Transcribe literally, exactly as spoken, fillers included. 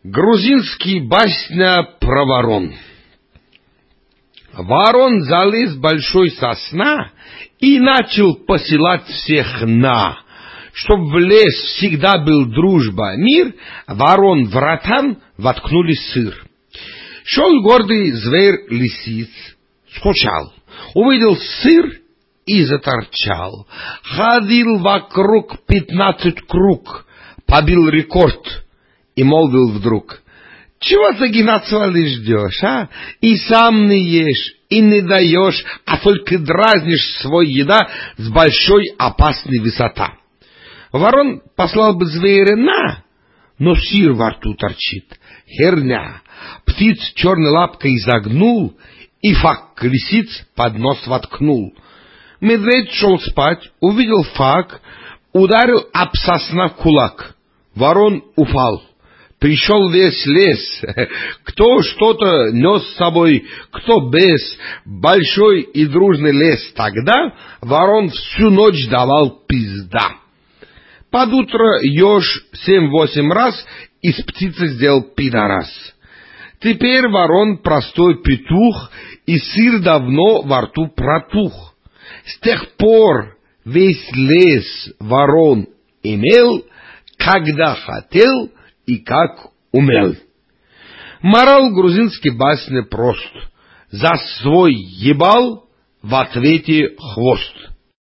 Грузинский басня про ворон. Ворон залез в большой сосна и начал посылать всех на. Чтоб в лес всегда был дружба, мир, ворон в ротан воткнули сыр. Шел гордый зверь лисиц, скучал, увидел сыр и заторчал. Ходил вокруг пятнадцать круг, побил рекорд и молвил вдруг: «Чего ты, геноцвали, ждешь, а? И сам не ешь, и не даешь, а только дразнишь свой еда с большой опасной высота». Ворон послал бы зверя на, но сыр во рту торчит. Херня. Птиц черной лапкой изогнул и фак лисиц под нос воткнул. Медведь шел спать, увидел фак, ударил об сосна в кулак. Ворон упал. Пришел весь лес, кто что-то нес с собой, кто без. Большой и дружный лес тогда ворон всю ночь давал пизда. Под утро еж семь-восемь раз из птицы сделал пидорас. Теперь ворон простой петух, и сыр давно во рту протух. С тех пор весь лес ворон имел, когда хотел и как умел. Мораль грузинской басни прост: за свой ебал в ответе хвост.